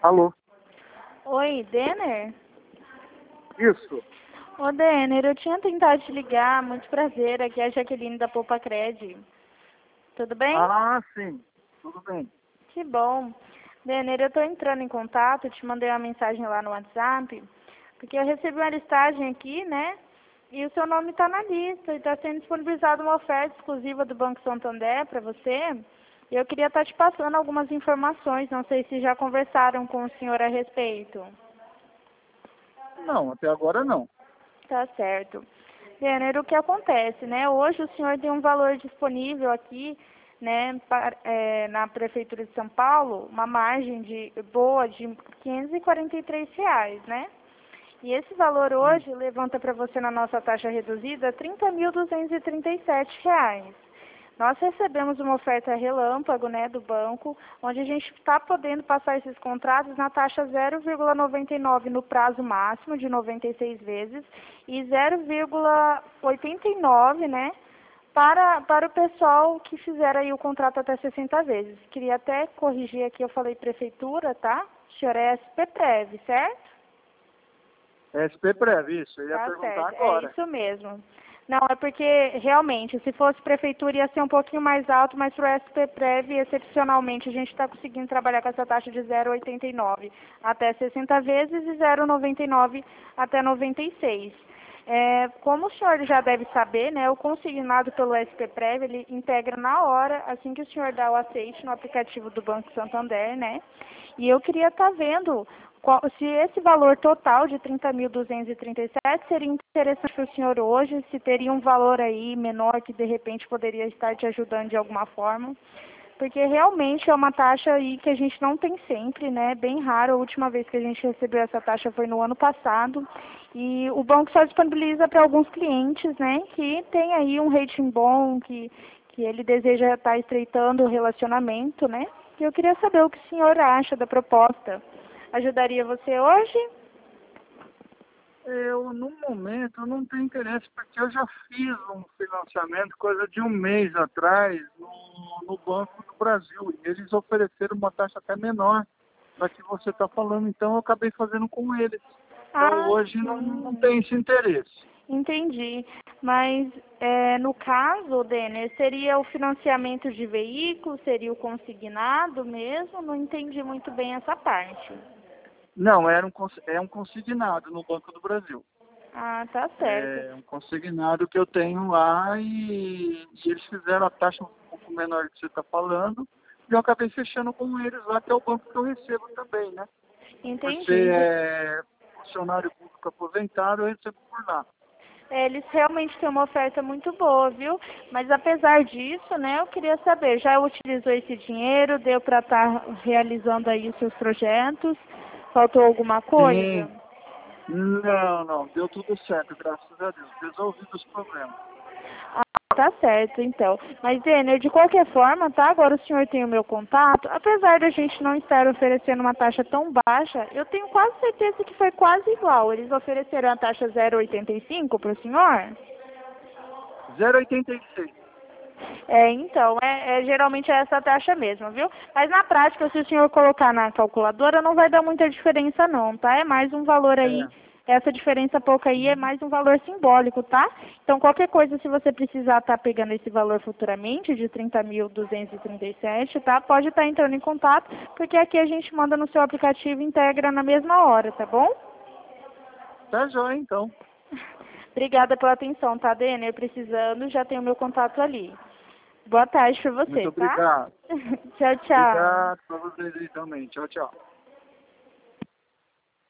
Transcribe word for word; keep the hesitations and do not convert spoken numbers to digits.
Alô? Oi, Denner? Isso. Ô, Denner, eu tinha tentado te ligar. Muito prazer. Aqui é a Jaqueline da Poupa Cred. Tudo bem? Ah, sim. Tudo bem. Que bom. Denner, eu tô entrando em contato, te mandei uma mensagem lá no WhatsApp, porque eu recebi uma listagem aqui, né? E o seu nome está na lista e está sendo disponibilizada uma oferta exclusiva do Banco Santander para você. E eu queria estar te passando algumas informações. Não sei se já conversaram com o senhor a respeito. Não, até agora não. Tá certo. Denner, o que acontece, né? Hoje o senhor tem um valor disponível aqui, né, para, é, na Prefeitura de São Paulo, uma margem de boa de quinhentos e quarenta e três reais, né? E esse valor hoje levanta para você na nossa taxa reduzida trinta mil duzentos e trinta e sete reais. Nós recebemos uma oferta relâmpago, né, do banco, onde a gente está podendo passar esses contratos na taxa zero vírgula noventa e nove no prazo máximo de noventa e seis vezes e zero vírgula oitenta e nove, né, para, para o pessoal que fizer aí o contrato até sessenta vezes. Queria até corrigir aqui, eu falei prefeitura, tá? O senhor é S P Prev, certo? S P Prev, isso. Eu ia Tá perguntar certo, agora. é isso mesmo. Não, é porque realmente, se fosse prefeitura ia ser um pouquinho mais alto, mas para o S P Prev, excepcionalmente, a gente está conseguindo trabalhar com essa taxa de zero vírgula oitenta e nove até sessenta vezes e zero vírgula noventa e nove até noventa e seis. É, como o senhor já deve saber, né, o consignado pelo S P Prev, ele integra na hora, assim que o senhor dá o aceite no aplicativo do Banco Santander, né? E eu queria estar vendo qual, se esse valor total de trinta mil duzentos e trinta e sete seria interessante para o senhor hoje, se teria um valor aí menor que de repente poderia estar te ajudando de alguma forma. Porque realmente é uma taxa aí que a gente não tem sempre, né? Bem raro. A última vez que a gente recebeu essa taxa foi no ano passado. E o banco só disponibiliza para alguns clientes, né? Que tem aí um rating bom, que, que ele deseja estar estreitando o relacionamento, né? E eu queria saber o que o senhor acha da proposta. Ajudaria você hoje? Eu, no momento, eu não tenho interesse, porque eu já fiz um financiamento, coisa de um mês atrás, no, no Banco do Brasil. E eles ofereceram uma taxa até menor da que você está falando. Então, eu acabei fazendo com eles. Então, Ah, hoje, não, não sim. tem esse interesse. Entendi. Mas, é, no caso, Denner, seria o financiamento de veículo, seria o consignado mesmo? Não entendi muito bem essa parte. Não, era um, cons- é um consignado no Banco do Brasil. Ah, tá certo. É um consignado que eu tenho lá e, e eles fizeram a taxa um pouco menor que você está falando e eu acabei fechando com eles lá, que é o banco que eu recebo também, né? Por ser Entendi. é, funcionário público aposentado, eu recebo por lá. É, eles realmente têm uma oferta muito boa, viu? Mas apesar disso, né, eu queria saber, já utilizou esse dinheiro, deu para estar realizando aí os seus projetos? Faltou alguma coisa? Sim. Não, não, deu tudo certo, graças a Deus. Resolvido os problemas. Ah, tá certo, então. Mas, Denner, de qualquer forma, tá? Agora o senhor tem o meu contato. Apesar de a gente não estar oferecendo uma taxa tão baixa, eu tenho quase certeza que foi quase igual. Eles ofereceram a taxa zero vírgula oitenta e cinco para o senhor? zero vírgula oitenta e seis. É, então, é, é, geralmente é essa taxa mesmo, viu? Mas na prática, se o senhor colocar na calculadora, não vai dar muita diferença não, tá? É mais um valor aí, É. essa diferença pouca aí é mais um valor simbólico, tá? Então, qualquer coisa, se você precisar estar pegando esse valor futuramente, de trinta mil duzentos e trinta e sete, tá? Pode estar entrando em contato, porque aqui a gente manda no seu aplicativo e integra na mesma hora, tá bom? Tá jóia, então. Obrigada pela atenção, tá, Denner? Precisando, já tem o meu contato ali. Boa tarde para Muito você, tá? obrigado. Tchau, tchau. Obrigado para vocês aí também. Tchau, tchau.